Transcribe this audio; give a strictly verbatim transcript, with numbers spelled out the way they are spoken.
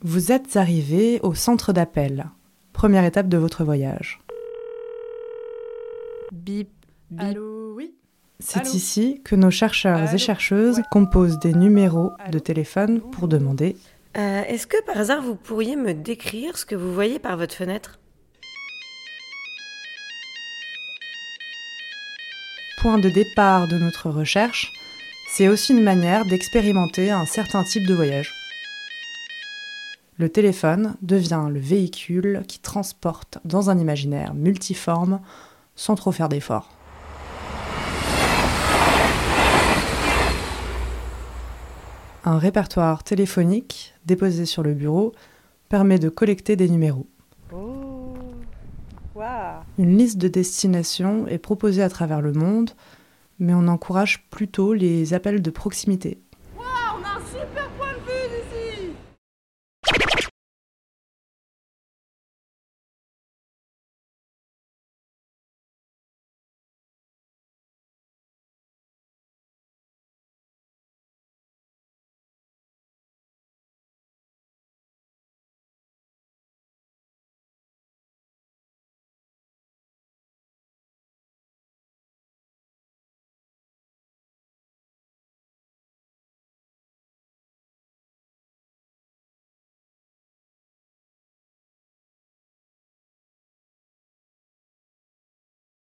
Vous êtes arrivé au centre d'appel. Première étape de votre voyage. Bip, bip. Allô, oui. C'est Allô ici que nos chercheurs Allô et chercheuses Ouais. composent des numéros Allô de téléphone pour demander Euh, est-ce que par hasard vous pourriez me décrire ce que vous voyez par votre fenêtre ? point de départ de notre recherche. C'est aussi une manière d'expérimenter un certain type de voyage. Le téléphone devient le véhicule qui transporte dans un imaginaire multiforme sans trop faire d'efforts. Un répertoire téléphonique déposé sur le bureau permet de collecter des numéros. Oh, waouh. Une liste de destinations est proposée à travers le monde, mais on encourage plutôt les appels de proximité.